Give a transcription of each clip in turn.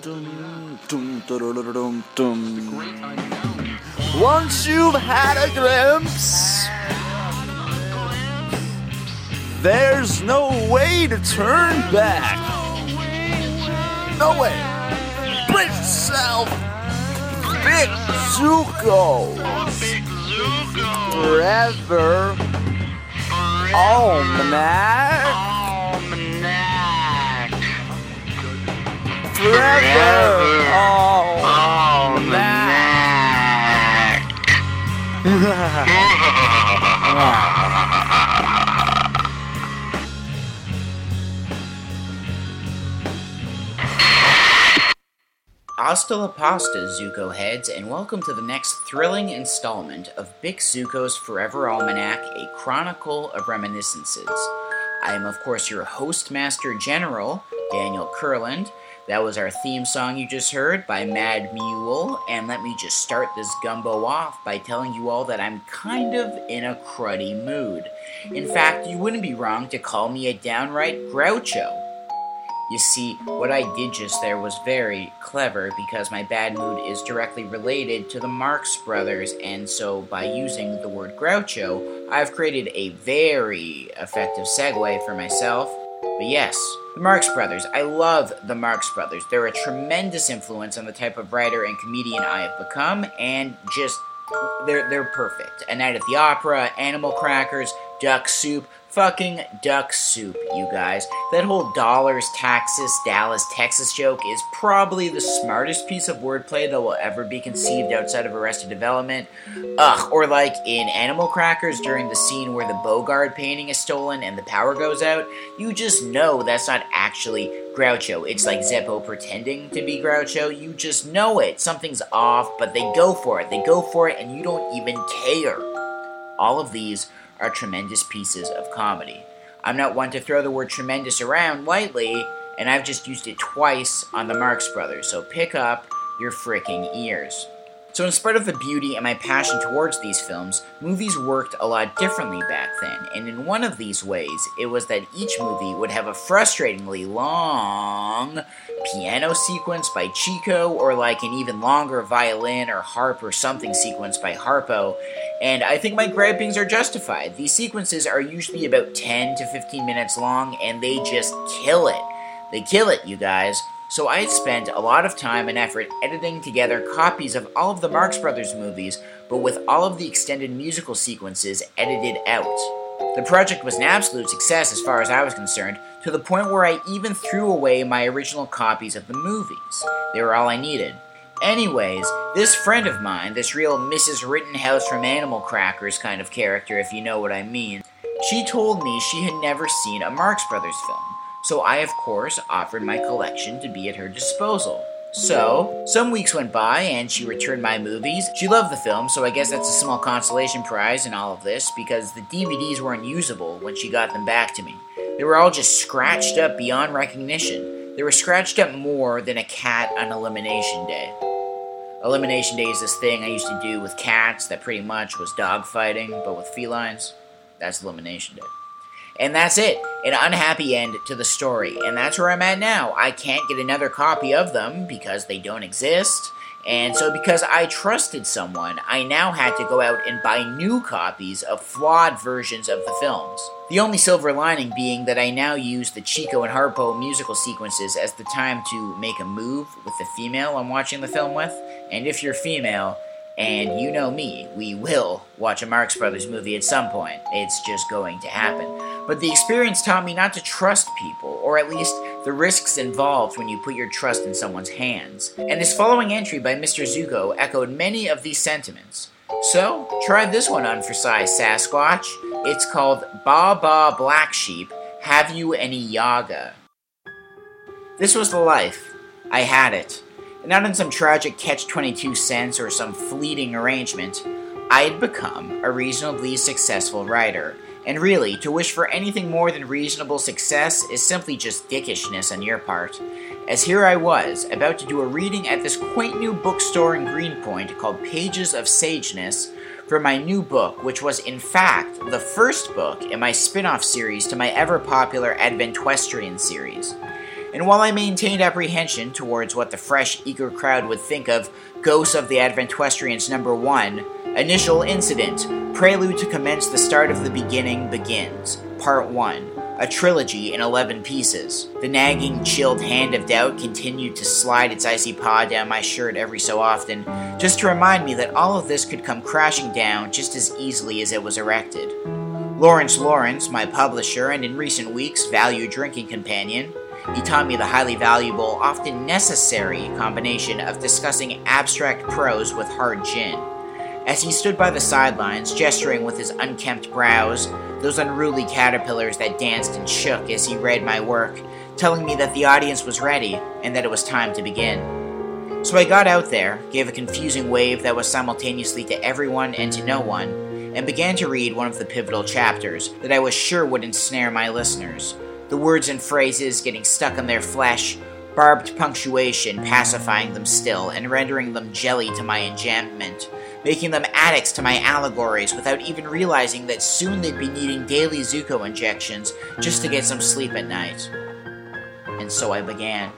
Once you've had a glimpse, there's no way to turn back. No way. Brace yourself. Big Zuko. Forever. Almanac. Forever. Almanac. Hasta la pasta, Zuko heads, and welcome to the next thrilling installment of Big Zuko's Forever Almanac, a chronicle of reminiscences. I am, of course, your host, Master General, Daniel Kurland. That was our theme song you just heard by Mad Mule, and let me just start this gumbo off by telling you all that I'm kind of in a cruddy mood. In fact, you wouldn't be wrong to call me a downright groucho. You see, what I did just there was very clever because my bad mood is directly related to the Marx Brothers, and so by using the word Groucho, I've created a very effective segue for myself. But yes, the Marx Brothers. I love the Marx Brothers. They're a tremendous influence on the type of writer and comedian I have become, and just, they're perfect. A Night at the Opera, Animal Crackers, Duck Soup. Fucking Duck Soup, you guys. That whole dollars, taxes, Dallas, Texas joke is probably the smartest piece of wordplay that will ever be conceived outside of Arrested Development. Or like in Animal Crackers during the scene where the Bogart painting is stolen and the power goes out, you just know that's not actually Groucho. It's like Zeppo pretending to be Groucho. You just know it. Something's off, but they go for it. They go for it and you don't even care. All of these are tremendous pieces of comedy. I'm not one to throw the word tremendous around lightly, and I've just used it twice on the Marx Brothers, so pick up your fricking ears. So in spite of the beauty and my passion towards these films, movies worked a lot differently back then, and in one of these ways, it was that each movie would have a frustratingly long piano sequence by Chico, or like an even longer violin or harp or something sequence by Harpo, and I think my gripings are justified. These sequences are usually about 10 to 15 minutes long, and they just kill it. They kill it, you guys. So I had spent a lot of time and effort editing together copies of all of the Marx Brothers movies, but with all of the extended musical sequences edited out. The project was an absolute success as far as I was concerned, to the point where I even threw away my original copies of the movies. They were all I needed. Anyways, this friend of mine, this real Mrs. Rittenhouse from Animal Crackers kind of character, if you know what I mean, she told me she had never seen a Marx Brothers film. So I, of course, offered my collection to be at her disposal. So, some weeks went by and she returned my movies. She loved the film, so I guess that's a small consolation prize in all of this, because the DVDs weren't usable when she got them back to me. They were all just scratched up beyond recognition. They were scratched up more than a cat on Elimination Day. Elimination Day is this thing I used to do with cats that pretty much was dog fighting, but with felines. That's Elimination Day. And that's it. An unhappy end to the story. And that's where I'm at now. I can't get another copy of them because they don't exist. And so because I trusted someone, I now had to go out and buy new copies of flawed versions of the films. The only silver lining being that I now use the Chico and Harpo musical sequences as the time to make a move with the female I'm watching the film with. And if you're female, and you know me, we will watch a Marx Brothers movie at some point. It's just going to happen. But the experience taught me not to trust people, or at least the risks involved when you put your trust in someone's hands. And this following entry by Mr. Zuko echoed many of these sentiments. So, try this one on for size, Sasquatch. It's called Ba Ba Black Sheep, Have You Any Yaga? This was the life. I had it. Not in some tragic catch-22 sense or some fleeting arrangement. I had become a reasonably successful writer. And really, to wish for anything more than reasonable success is simply just dickishness on your part. As here I was, about to do a reading at this quaint new bookstore in Greenpoint called Pages of Sageness for my new book, which was in fact the first book in my spin-off series to my ever-popular Adventuestrian series. and while I maintained apprehension towards what the fresh, eager crowd would think of Ghosts of the Adventestrians number 1, Initial Incident, Prelude to Commence the Start of the Beginning Begins, Part 1, a trilogy in 11 pieces. The nagging, chilled hand of doubt continued to slide its icy paw down my shirt every so often, just to remind me that all of this could come crashing down just as easily as it was erected. Lawrence, my publisher and in recent weeks valued drinking companion, he taught me the highly valuable, often necessary combination of discussing abstract prose with hard gin. As he stood by the sidelines, gesturing with his unkempt brows, those unruly caterpillars that danced and shook as he read my work, telling me that the audience was ready and that it was time to begin. So I got out there, gave a confusing wave that was simultaneously to everyone and to no one, and began to read one of the pivotal chapters that I was sure would ensnare my listeners. The words and phrases getting stuck in their flesh, barbed punctuation pacifying them still and rendering them jelly to my enjambment, making them addicts to my allegories without even realizing that soon they'd be needing daily Zuko injections just to get some sleep at night. And so I began.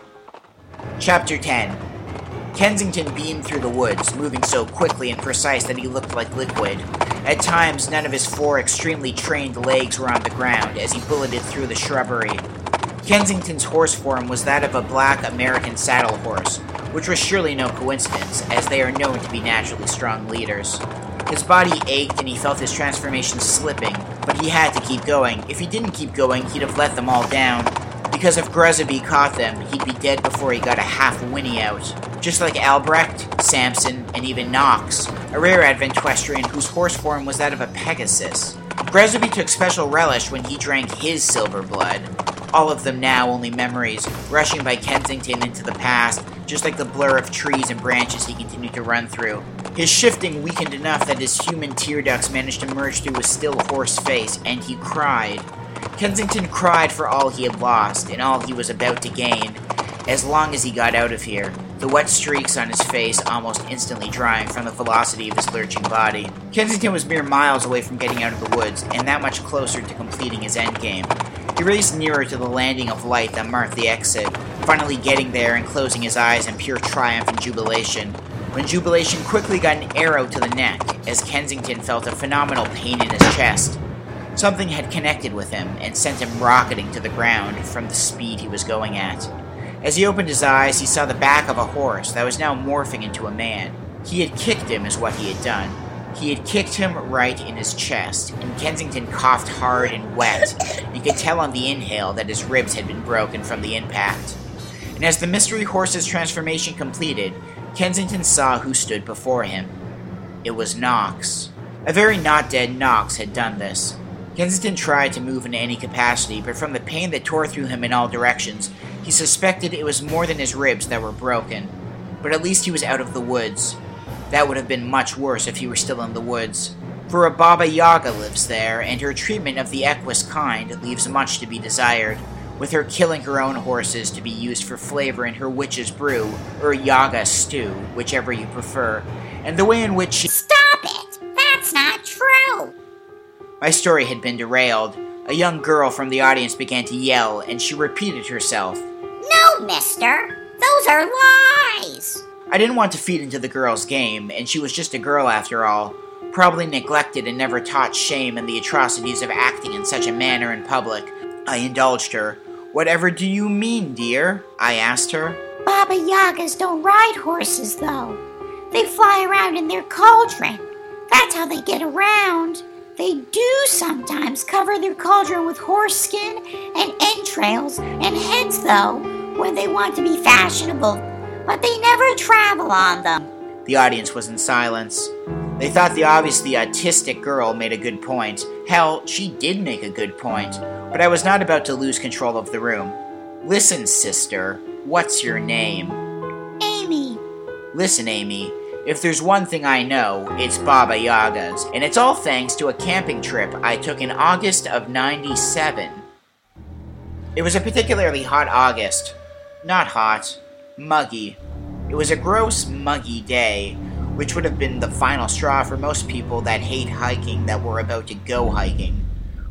Chapter 10. Kensington beamed through the woods, moving so quickly and precise that he looked like liquid. At times, none of his 4 extremely trained legs were on the ground as he bulleted through the shrubbery. Kensington's horse form was that of a black American saddle horse, which was surely no coincidence, as they are known to be naturally strong leaders. His body ached and he felt his transformation slipping, but he had to keep going. If he didn't keep going, he'd have let them all down. Because if Grezzaby caught them, he'd be dead before he got a half whinny out. Just like Albrecht, Samson, and even Knox, a rare Adventestrian whose horse form was that of a Pegasus. Grezzaby took special relish when he drank his silver blood. All of them now only memories, rushing by Kensington into the past, just like the blur of trees and branches he continued to run through. His shifting weakened enough that his human tear ducts managed to merge through his still horse face, and he cried. Kensington cried for all he had lost, and all he was about to gain, as long as he got out of here, the wet streaks on his face almost instantly drying from the velocity of his lurching body. Kensington was mere miles away from getting out of the woods, and that much closer to completing his endgame. He raced nearer to the landing of light that marked the exit, finally getting there and closing his eyes in pure triumph and jubilation, when jubilation quickly got an arrow to the neck, as Kensington felt a phenomenal pain in his chest. Something had connected with him and sent him rocketing to the ground from the speed he was going at. As he opened his eyes, he saw the back of a horse that was now morphing into a man. He had kicked him is what he had done. He had kicked him right in his chest, and Kensington coughed hard and wet. You could tell on the inhale that his ribs had been broken from the impact. And as the mystery horse's transformation completed, Kensington saw who stood before him. It was Knox. A very not-dead Knox had done this. Kensington tried to move in any capacity, but from the pain that tore through him in all directions, he suspected it was more than his ribs that were broken. But at least he was out of the woods. That would have been much worse if he were still in the woods. For a Baba Yaga lives there, and her treatment of the Equus kind leaves much to be desired, with her killing her own horses to be used for flavor in her witch's brew, or Yaga stew, whichever you prefer, and the way in which she— Stop it! That's not true! My story had been derailed. A young girl from the audience began to yell, and she repeated herself. No, mister! Those are lies! I didn't want to feed into the girl's game, and she was just a girl after all, probably neglected and never taught shame and the atrocities of acting in such a manner in public. I indulged her. Whatever do you mean, dear? I asked her. Baba Yagas don't ride horses, though. They fly around in their cauldron. That's how they get around. They do sometimes cover their cauldron with horse skin and entrails and heads, though, when they want to be fashionable, but they never travel on them. The audience was in silence. They thought the obviously autistic girl made a good point. Hell, she did make a good point, but I was not about to lose control of the room. Listen, sister, what's your name? Amy. Listen, Amy. If there's one thing I know, it's Baba Yaga's, and it's all thanks to a camping trip I took in August of '97. It was a particularly hot August. Not hot, muggy. It was a gross, muggy day, which would have been the final straw for most people that hate hiking that were about to go hiking.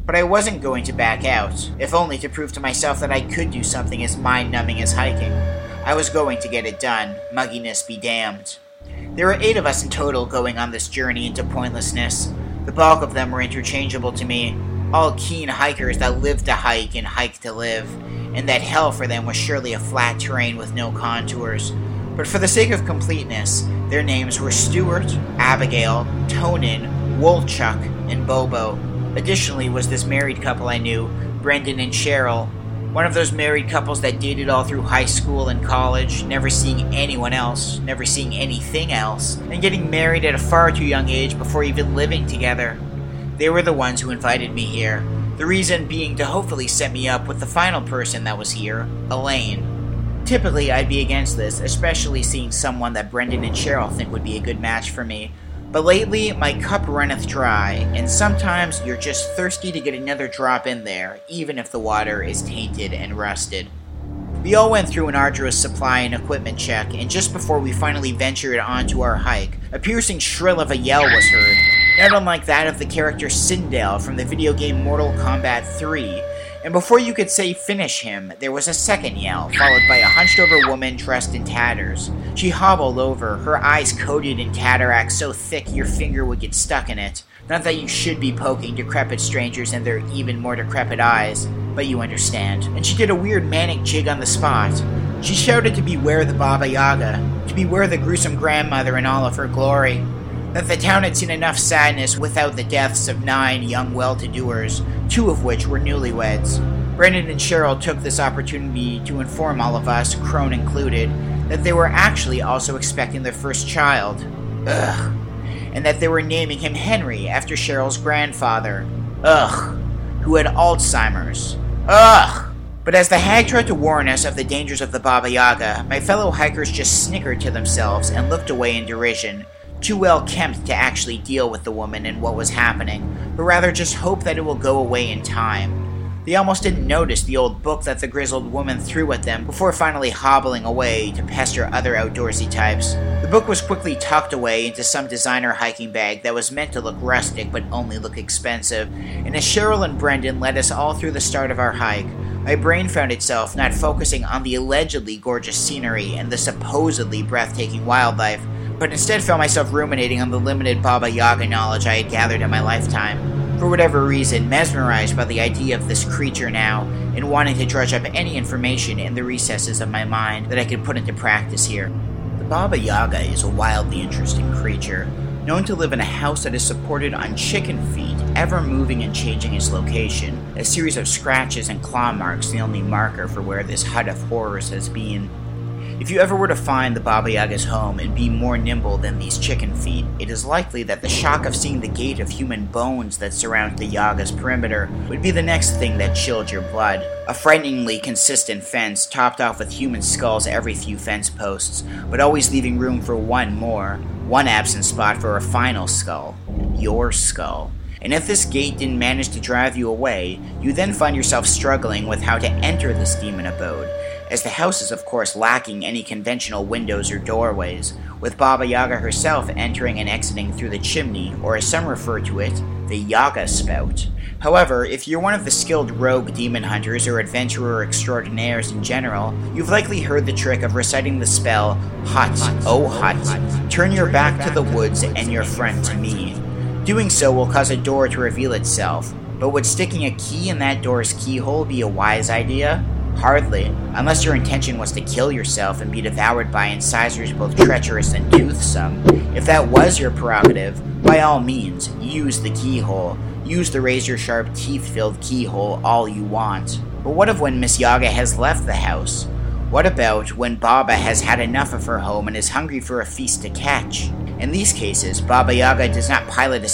But I wasn't going to back out, if only to prove to myself that I could do something as mind-numbing as hiking. I was going to get it done, mugginess be damned. There were 8 of us in total going on this journey into pointlessness. The bulk of them were interchangeable to me, all keen hikers that lived to hike and hiked to live, and that hell for them was surely a flat terrain with no contours. But for the sake of completeness, their names were Stuart, Abigail, Tonin, Wolchuk, and Bobo. Additionally was this married couple I knew, Brendan and Cheryl, one of those married couples that dated all through high school and college, never seeing anyone else, never seeing anything else, and getting married at a far too young age before even living together. They were the ones who invited me here, the reason being to hopefully set me up with the final person that was here, Elaine. Typically, I'd be against this, especially seeing someone that Brendan and Cheryl think would be a good match for me. But lately, my cup runneth dry, and sometimes you're just thirsty to get another drop in there, even if the water is tainted and rusted. We all went through an arduous supply and equipment check, and just before we finally ventured onto our hike, a piercing shrill of a yell was heard, not unlike that of the character Sindel from the video game Mortal Kombat 3, and before you could say finish him, there was a second yell, followed by a hunched-over woman dressed in tatters. She hobbled over, her eyes coated in cataracts so thick your finger would get stuck in it. Not that you should be poking decrepit strangers in their even more decrepit eyes, but you understand. And she did a weird manic jig on the spot. She shouted to beware the Baba Yaga, to beware the gruesome grandmother in all of her glory. That the town had seen enough sadness without the deaths of 9 young well-to-doers, 2 of which were newlyweds. Brendan and Cheryl took this opportunity to inform all of us, Crone included, that they were actually also expecting their first child. Ugh. And that they were naming him Henry after Cheryl's grandfather. Ugh. Who had Alzheimer's. Ugh. But as the hag tried to warn us of the dangers of the Baba Yaga, my fellow hikers just snickered to themselves and looked away in derision. Too well kempt to actually deal with the woman and what was happening, but rather just hope that it will go away in time. They almost didn't notice the old book that the grizzled woman threw at them before finally hobbling away to pester other outdoorsy types. The book was quickly tucked away into some designer hiking bag that was meant to look rustic but only look expensive, and as Cheryl and Brendan led us all through the start of our hike, my brain found itself not focusing on the allegedly gorgeous scenery and the supposedly breathtaking wildlife, but instead found myself ruminating on the limited Baba Yaga knowledge I had gathered in my lifetime. For whatever reason, mesmerized by the idea of this creature now, and wanting to dredge up any information in the recesses of my mind that I could put into practice here. The Baba Yaga is a wildly interesting creature, known to live in a house that is supported on chicken feet, ever moving and changing its location, a series of scratches and claw marks the only marker for where this hut of horrors has been. If you ever were to find the Baba Yaga's home and be more nimble than these chicken feet, it is likely that the shock of seeing the gate of human bones that surrounds the Yaga's perimeter would be the next thing that chilled your blood. A frighteningly consistent fence topped off with human skulls every few fence posts, but always leaving room for one more, one absent spot for a final skull. Your skull. And if this gate didn't manage to drive you away, you then find yourself struggling with how to enter this demon abode, as the house is of course lacking any conventional windows or doorways, with Baba Yaga herself entering and exiting through the chimney, or as some refer to it, the Yaga spout. However, if you're one of the skilled rogue demon hunters or adventurer extraordinaires in general, you've likely heard the trick of reciting the spell, Hut, oh Hut, turn your back to the woods and your front to me. Doing so will cause a door to reveal itself, but would sticking a key in that door's keyhole be a wise idea? Hardly, unless your intention was to kill yourself and be devoured by incisors both treacherous and toothsome. If that was your prerogative, by all means, use the keyhole. Use the razor-sharp, teeth-filled keyhole all you want. But what of when Miss Yaga has left the house? What about when Baba has had enough of her home and is hungry for a feast to catch? In these cases, Baba Yaga does not pilot a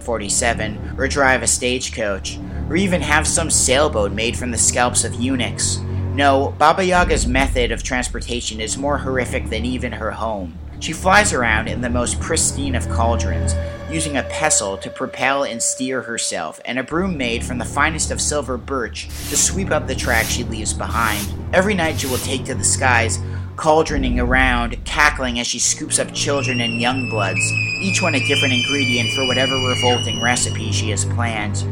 747 or drive a stagecoach, or even have some sailboat made from the scalps of eunuchs. No, Baba Yaga's method of transportation is more horrific than even her home. She flies around in the most pristine of cauldrons, using a pestle to propel and steer herself, and a broom made from the finest of silver birch to sweep up the track she leaves behind. Every night she will take to the skies, cauldroning around, cackling as she scoops up children and young bloods, each one a different ingredient for whatever revolting recipe she has planned.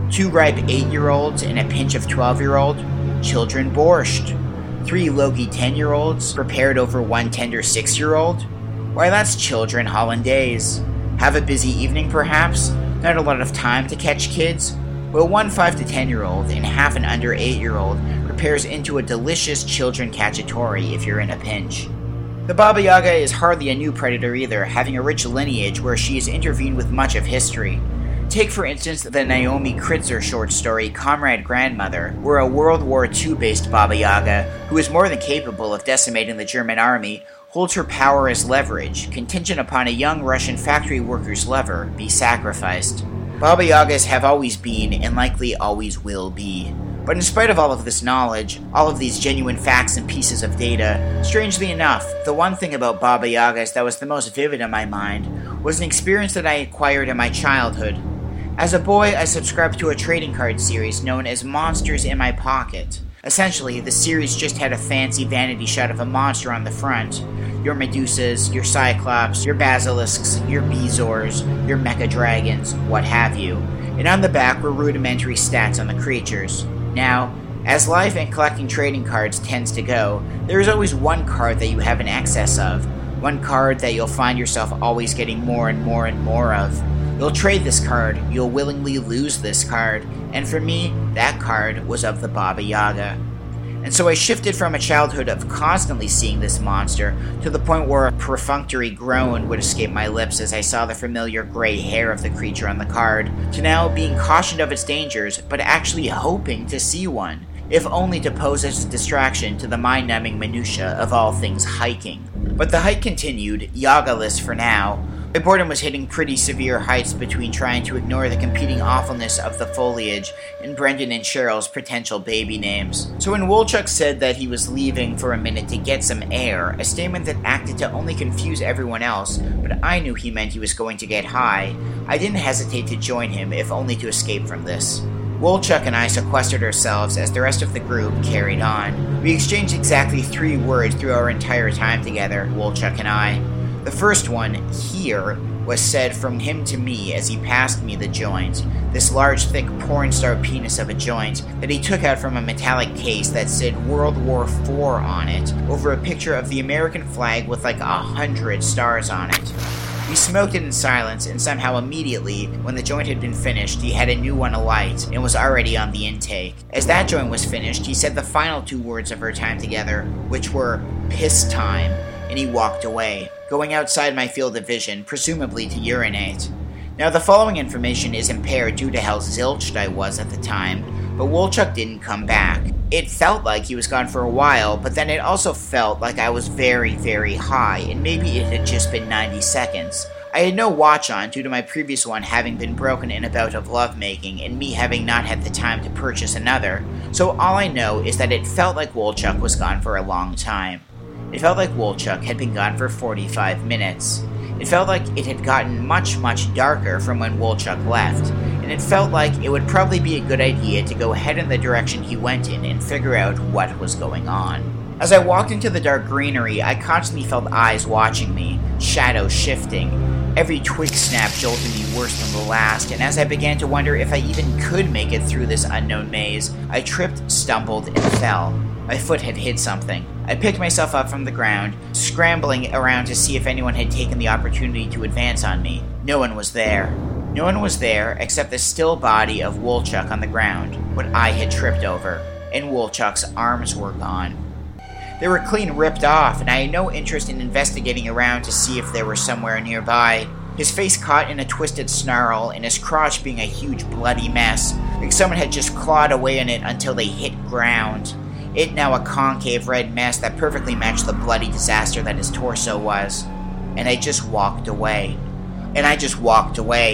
2 ripe 8-year-olds and a pinch of 12-year-old, children borscht. 3 logy 10-year-olds prepared over 1 tender 6-year-old. Why, that's children hollandaise. Have a busy evening, perhaps? Not a lot of time to catch kids? Well, 1 5 to 10-year-old and half an under 8-year-old prepares into a delicious children cacciatore if you're in a pinch. The Baba Yaga is hardly a new predator either, having a rich lineage where she has intervened with much of history. Take for instance the Naomi Kritzer short story Comrade Grandmother, where a World War II-based Baba Yaga, who is more than capable of decimating the German army, holds her power as leverage, contingent upon a young Russian factory worker's lover be sacrificed. Baba Yagas have always been, and likely always will be. But in spite of all of this knowledge, all of these genuine facts and pieces of data, strangely enough, the one thing about Baba Yagas that was the most vivid in my mind was an experience that I acquired in my childhood. As a boy, I subscribed to a trading card series known as Monsters in My Pocket. Essentially, the series just had a fancy vanity shot of a monster on the front. Your Medusas, your Cyclops, your Basilisks, your Bezoars, your Mecha Dragons, what have you. And on the back were rudimentary stats on the creatures. Now, as life and collecting trading cards tends to go, there is always one card that you have an excess of. One card that you'll find yourself always getting more and more and more of. You'll trade this card, you'll willingly lose this card, and for me, that card was of the Baba Yaga. And so I shifted from a childhood of constantly seeing this monster to the point where a perfunctory groan would escape my lips as I saw the familiar gray hair of the creature on the card, to now being cautioned of its dangers, but actually hoping to see one, if only to pose as a distraction to the mind-numbing minutia of all things hiking. But the hike continued, Yaga-less for now. My boredom was hitting pretty severe heights between trying to ignore the competing awfulness of the foliage and Brendan and Cheryl's potential baby names. So when Wolchuk said that he was leaving for a minute to get some air, a statement that acted to only confuse everyone else, but I knew he meant he was going to get high, I didn't hesitate to join him if only to escape from this. Wolchuk and I sequestered ourselves as the rest of the group carried on. We exchanged exactly 3 words through our entire time together, Wolchuk and I. The first one, here, was said from him to me as he passed me the joint, this large, thick, porn-star penis of a joint that he took out from a metallic case that said World War IV on it, over a picture of the American flag with like 100 stars on it. We smoked it in silence, and somehow immediately, when the joint had been finished, he had a new one alight, and was already on the intake. As that joint was finished, he said the final 2 words of our time together, which were, piss time, and he walked away, going outside my field of vision, presumably to urinate. Now the following information is impaired due to how zilched I was at the time, but Wolchuk didn't come back. It felt like he was gone for a while, but then it also felt like I was very, very high, and maybe it had just been 90 seconds. I had no watch on due to my previous one having been broken in a bout of lovemaking and me having not had the time to purchase another, so all I know is that it felt like Wolchuk was gone for a long time. It felt like Wolchuk had been gone for 45 minutes. It felt like it had gotten much, much darker from when Wolchuk left, and it felt like it would probably be a good idea to go head in the direction he went in and figure out what was going on. As I walked into the dark greenery, I constantly felt eyes watching me, shadows shifting. Every twig snap jolted me worse than the last, and as I began to wonder if I even could make it through this unknown maze, I tripped, stumbled, and fell. My foot had hit something. I picked myself up from the ground, scrambling around to see if anyone had taken the opportunity to advance on me. No one was there. No one was there except the still body of Wolchuk on the ground, what I had tripped over, and Wolchuk's arms were gone. They were clean ripped off, and I had no interest in investigating around to see if they were somewhere nearby. His face caught in a twisted snarl, and his crotch being a huge bloody mess, like someone had just clawed away in it until they hit ground. It now a concave red mess that perfectly matched the bloody disaster that his torso was. And I just walked away. I just walked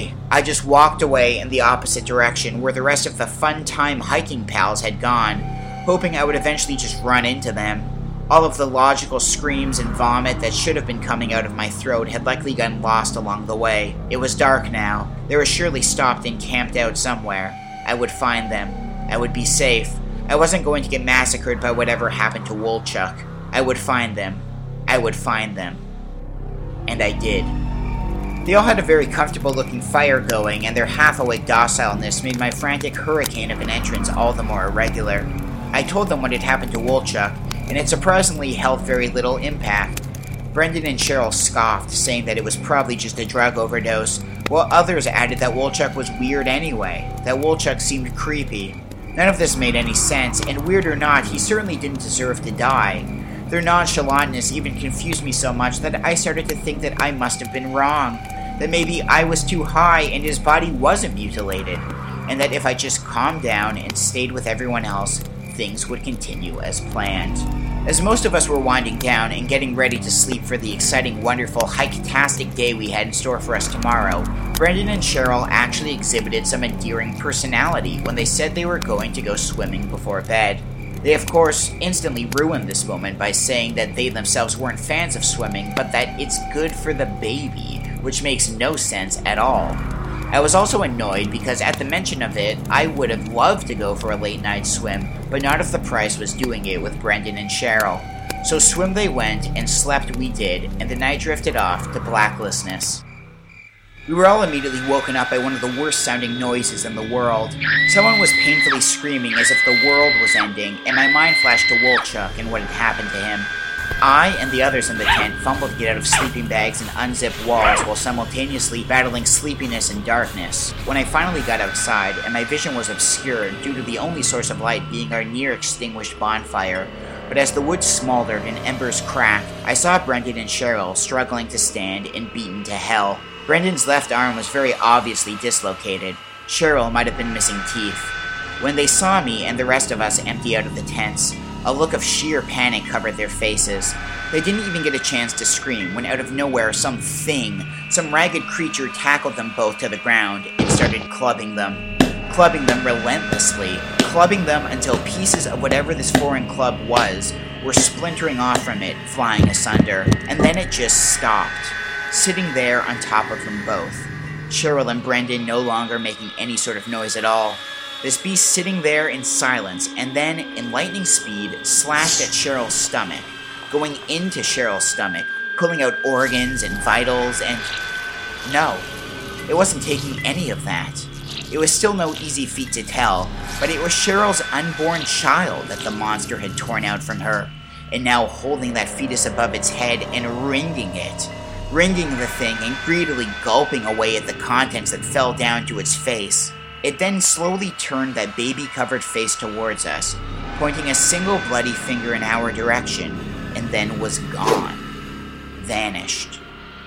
away in the opposite direction where the rest of the fun-time hiking pals had gone, hoping I would eventually just run into them. All of the logical screams and vomit that should have been coming out of my throat had likely gotten lost along the way. It was dark now. They were surely stopped and camped out somewhere. I would find them. I would be safe. I wasn't going to get massacred by whatever happened to Wolchuk. I would find them. And I did. They all had a very comfortable looking fire going, and their half-awake docileness made my frantic hurricane of an entrance all the more irregular. I told them what had happened to Woolchuck, and it surprisingly held very little impact. Brendan and Cheryl scoffed, saying that it was probably just a drug overdose, while others added that Woolchuck was weird anyway, that Woolchuck seemed creepy. None of this made any sense, and weird or not, he certainly didn't deserve to die. Their nonchalantness even confused me so much that I started to think that I must have been wrong, that maybe I was too high and his body wasn't mutilated, and that if I just calmed down and stayed with everyone else, things would continue as planned. As most of us were winding down and getting ready to sleep for the exciting, wonderful, hike-tastic day we had in store for us tomorrow, Brendan and Cheryl actually exhibited some endearing personality when they said they were going to go swimming before bed. They, of course, instantly ruined this moment by saying that they themselves weren't fans of swimming, but that it's good for the baby, which makes no sense at all. I was also annoyed because at the mention of it, I would have loved to go for a late night swim, but not if the price was doing it with Brendan and Cheryl. So swim they went, and slept we did, and the night drifted off to blacklessness. We were all immediately woken up by one of the worst sounding noises in the world. Someone was painfully screaming as if the world was ending, and my mind flashed to Woolchuck and what had happened to him. I and the others in the tent fumbled to get out of sleeping bags and unzip walls while simultaneously battling sleepiness and darkness. When I finally got outside, and my vision was obscured due to the only source of light being our near-extinguished bonfire, but as the wood smoldered and embers cracked, I saw Brendan and Cheryl struggling to stand and beaten to hell. Brendan's left arm was very obviously dislocated. Cheryl might have been missing teeth. When they saw me and the rest of us empty out of the tents, a look of sheer panic covered their faces. They didn't even get a chance to scream when out of nowhere some ragged creature tackled them both to the ground and started clubbing them relentlessly, clubbing them until pieces of whatever this foreign club was were splintering off from it, flying asunder, and then it just stopped, sitting there on top of them both. Cheryl and Brendan no longer making any sort of noise at all. This beast sitting there in silence, and then, in lightning speed, slashed at Cheryl's stomach, going into Cheryl's stomach, pulling out organs and vitals, and... No, it wasn't taking any of that. It was still no easy feat to tell, but it was Cheryl's unborn child that the monster had torn out from her, and now holding that fetus above its head and wringing the thing and greedily gulping away at the contents that fell down to its face. It then slowly turned that baby-covered face towards us, pointing a single bloody finger in our direction, and then was gone. Vanished.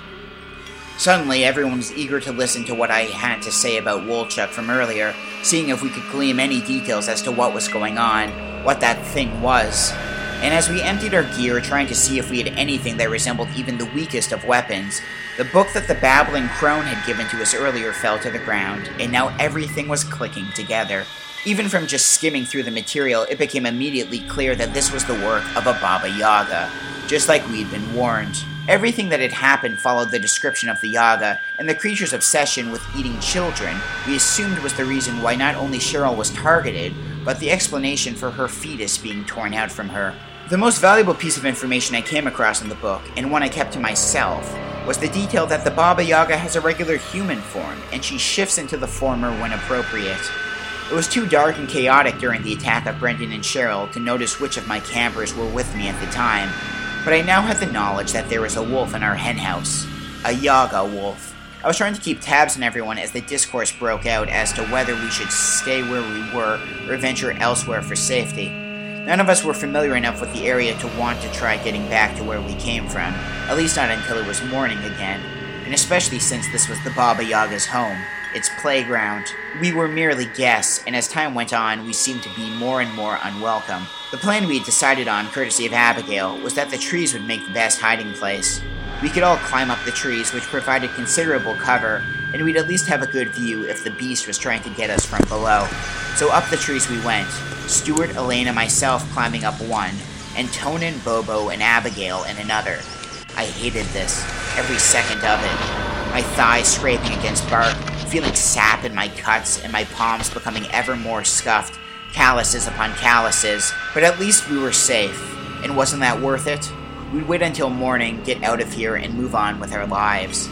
Suddenly, everyone was eager to listen to what I had to say about Woolchuck from earlier, seeing if we could glean any details as to what was going on, what that thing was. And as we emptied our gear trying to see if we had anything that resembled even the weakest of weapons, the book that the babbling crone had given to us earlier fell to the ground, and now everything was clicking together. Even from just skimming through the material, it became immediately clear that this was the work of a Baba Yaga, just like we'd been warned. Everything that had happened followed the description of the Yaga, and the creature's obsession with eating children we assumed was the reason why not only Cheryl was targeted, but the explanation for her fetus being torn out from her. The most valuable piece of information I came across in the book, and one I kept to myself, was the detail that the Baba Yaga has a regular human form, and she shifts into the former when appropriate. It was too dark and chaotic during the attack of Brendan and Cheryl to notice which of my campers were with me at the time, but I now had the knowledge that there was a wolf in our henhouse. A Yaga wolf. I was trying to keep tabs on everyone as the discourse broke out as to whether we should stay where we were or venture elsewhere for safety. None of us were familiar enough with the area to want to try getting back to where we came from, at least not until it was morning again, and especially since this was the Baba Yaga's home, its playground. We were merely guests, and as time went on, we seemed to be more and more unwelcome. The plan we had decided on, courtesy of Abigail, was that the trees would make the best hiding place. We could all climb up the trees, which provided considerable cover, and we'd at least have a good view if the beast was trying to get us from below. So up the trees we went, Stuart, Elaine, and myself climbing up one, and Tonin, Bobo, and Abigail in another. I hated this, every second of it. My thighs scraping against bark, feeling sap in my cuts, and my palms becoming ever more scuffed, calluses upon calluses, but at least we were safe. And wasn't that worth it? We'd wait until morning, get out of here, and move on with our lives.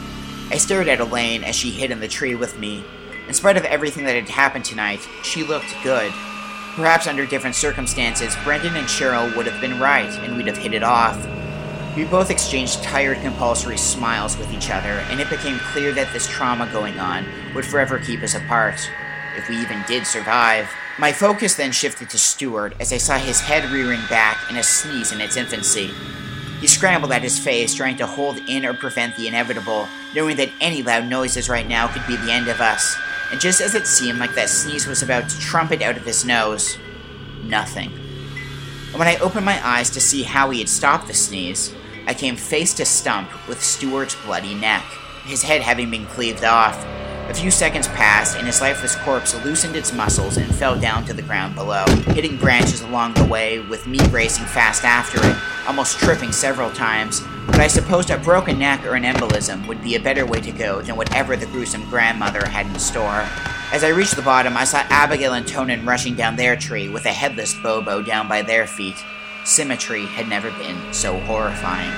I stared at Elaine as she hid in the tree with me. In spite of everything that had happened tonight, she looked good. Perhaps under different circumstances, Brendan and Cheryl would have been right, and we'd have hit it off. We both exchanged tired, compulsory smiles with each other, and it became clear that this trauma going on would forever keep us apart, if we even did survive. My focus then shifted to Stuart as I saw his head rearing back in a sneeze in its infancy. He scrambled at his face, trying to hold in or prevent the inevitable, knowing that any loud noises right now could be the end of us. And just as it seemed like that sneeze was about to trumpet out of his nose, nothing. And when I opened my eyes to see how he had stopped the sneeze, I came face to stump with Stuart's bloody neck, his head having been cleaved off. A few seconds passed, and his lifeless corpse loosened its muscles and fell down to the ground below, hitting branches along the way, with me racing fast after it, almost tripping several times. But I supposed a broken neck or an embolism would be a better way to go than whatever the gruesome grandmother had in store. As I reached the bottom, I saw Abigail and Tonin rushing down their tree with a headless Bobo down by their feet. Symmetry had never been so horrifying.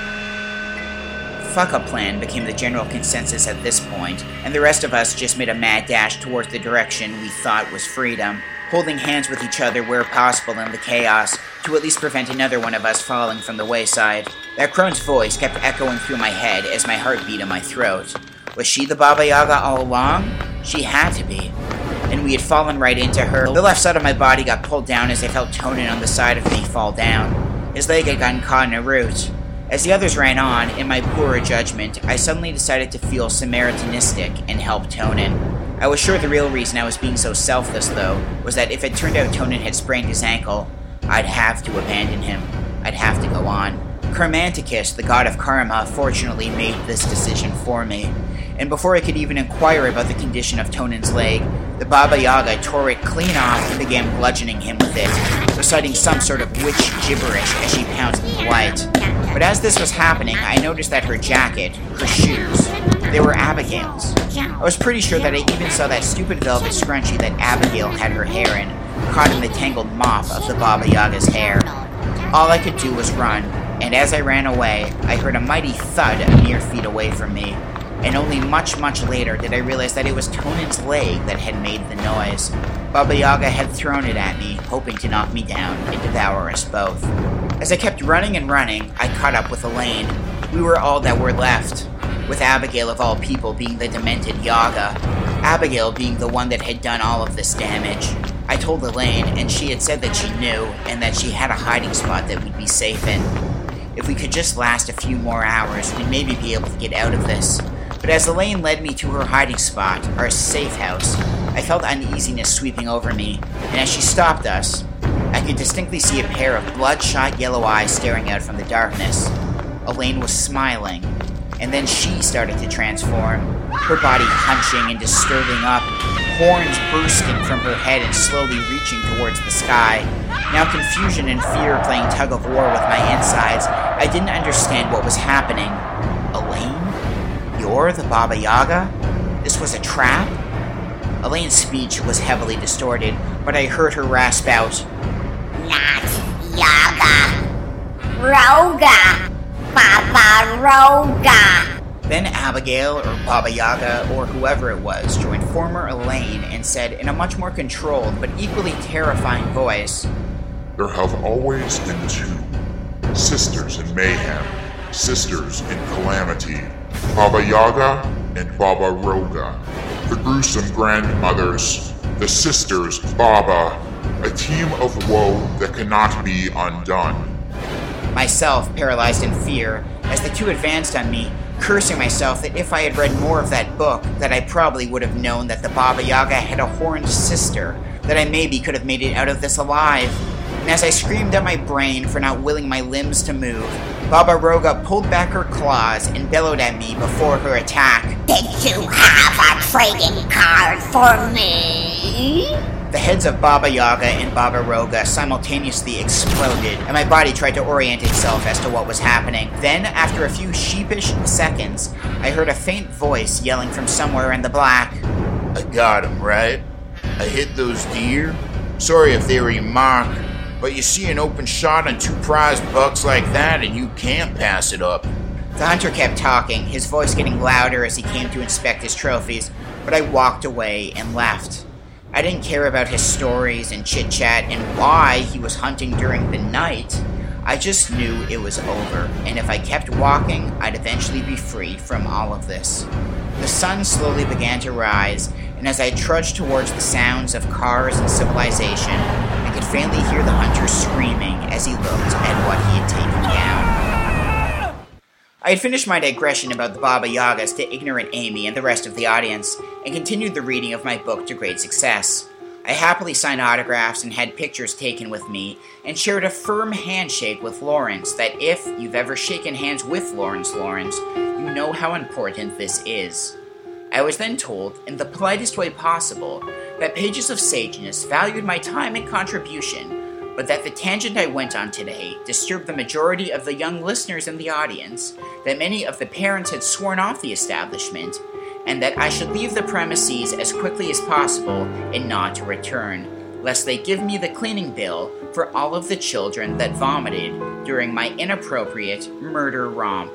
Fuck-up plan became the general consensus at this point, and the rest of us just made a mad dash towards the direction we thought was freedom, holding hands with each other where possible in the chaos, to at least prevent another one of us falling from the wayside. That crone's voice kept echoing through my head as my heart beat in my throat. Was she the Baba Yaga all along? She had to be. And we had fallen right into her. The left side of my body got pulled down as I felt Tonin on the side of me fall down. His leg had gotten caught in a root. As the others ran on, in my poorer judgment, I suddenly decided to feel Samaritanistic and help Tonin. I was sure the real reason I was being so selfless, though, was that if it turned out Tonin had sprained his ankle, I'd have to abandon him. I'd have to go on. Karmanticus, the god of karma, fortunately made this decision for me. And before I could even inquire about the condition of Tonin's leg, the Baba Yaga tore it clean off and began bludgeoning him with it, reciting some sort of witch gibberish as she pounced in delight. But as this was happening, I noticed that her jacket, her shoes, they were Abigail's. I was pretty sure that I even saw that stupid velvet scrunchie that Abigail had her hair in, caught in the tangled mop of the Baba Yaga's hair. All I could do was run, and as I ran away, I heard a mighty thud a mere feet away from me. And only much, much later did I realize that it was Tonin's leg that had made the noise. Baba Yaga had thrown it at me, hoping to knock me down and devour us both. As I kept running and running, I caught up with Elaine. We were all that were left, with Abigail of all people being the demented Yaga. Abigail being the one that had done all of this damage. I told Elaine, and she had said that she knew, and that she had a hiding spot that we'd be safe in. If we could just last a few more hours, we'd maybe be able to get out of this. But as Elaine led me to her hiding spot, our safe house, I felt uneasiness sweeping over me, and as she stopped us, I could distinctly see a pair of bloodshot yellow eyes staring out from the darkness. Elaine was smiling, and then she started to transform, her body hunching and disturbing up, horns bursting from her head and slowly reaching towards the sky. Now confusion and fear playing tug-of-war with my insides, I didn't understand what was happening. Elaine? You're the Baba Yaga? This was a trap? Elaine's speech was heavily distorted, but I heard her rasp out, Not Yaga. Roga. Baba Roga. Then Abigail, or Baba Yaga, or whoever it was, joined former Elaine and said in a much more controlled but equally terrifying voice, There have always been two. Sisters in mayhem, sisters in calamity. Baba Yaga and Baba Roga. The gruesome grandmothers, the sisters Baba, a team of woe that cannot be undone. myself paralyzed in fear, as the two advanced on me, cursing myself that if I had read more of that book, that I probably would have known that the Baba Yaga had a horned sister, that I maybe could have made it out of this alive. And as I screamed at my brain for not willing my limbs to move, Baba Roga pulled back her claws and bellowed at me before her attack. Did you have a trading card for me? The heads of Baba Yaga and Baba Roga simultaneously exploded, and my body tried to orient itself as to what was happening. Then, after a few sheepish seconds, I heard a faint voice yelling from somewhere in the black. I got him, right? I hit those deer. Sorry if they were your mark, but you see an open shot on two prize bucks like that and you can't pass it up. The hunter kept talking, his voice getting louder as he came to inspect his trophies, but I walked away and left. I didn't care about his stories and chit-chat and why he was hunting during the night. I just knew it was over, and if I kept walking, I'd eventually be free from all of this. The sun slowly began to rise, and as I trudged towards the sounds of cars and civilization, I could faintly hear the hunter screaming as he looked at what he had taken down. I had finished my digression about the Baba Yagas to ignorant Amy and the rest of the audience, and continued the reading of my book to great success. I happily signed autographs and had pictures taken with me, and shared a firm handshake with Lawrence that if you've ever shaken hands with Lawrence, you know how important this is. I was then told, in the politest way possible, that Pages of Sageness valued my time and contribution, but that the tangent I went on today disturbed the majority of the young listeners in the audience, that many of the parents had sworn off the establishment, and that I should leave the premises as quickly as possible and not to return, lest they give me the cleaning bill for all of the children that vomited during my inappropriate murder romp.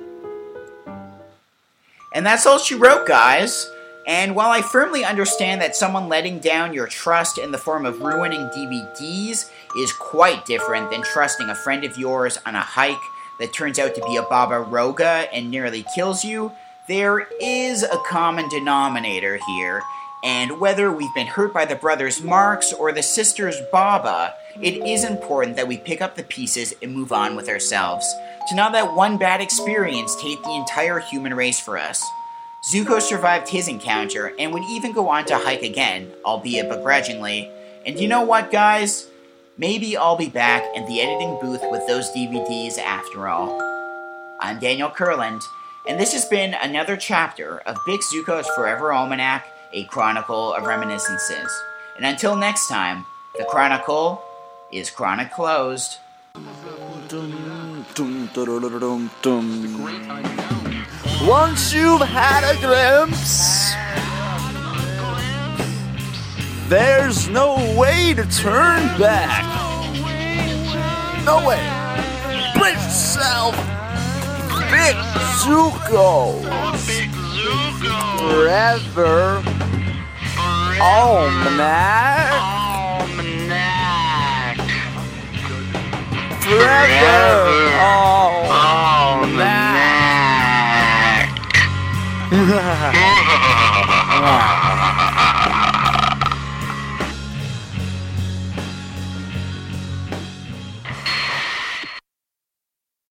And that's all she wrote, guys. And while I firmly understand that someone letting down your trust in the form of ruining DVDs is quite different than trusting a friend of yours on a hike that turns out to be a Baba Roga and nearly kills you, there is a common denominator here, and whether we've been hurt by the brothers Marx or the sisters Baba, it is important that we pick up the pieces and move on with ourselves, to not let one bad experience taint the entire human race for us. Zuko survived his encounter and would even go on to hike again, albeit begrudgingly, and you know what, guys? Maybe I'll be back in the editing booth with those DVDs after all. I'm Daniel Kurland, and this has been another chapter of Big Zuko's Forever Almanac, a Chronicle of Reminiscences. And until next time, the Chronicle is closed. Once you've had a glimpse, there's no way to turn back. No way. Brace yourself. Big Zuko. Forever Almanac. Forever Almanac.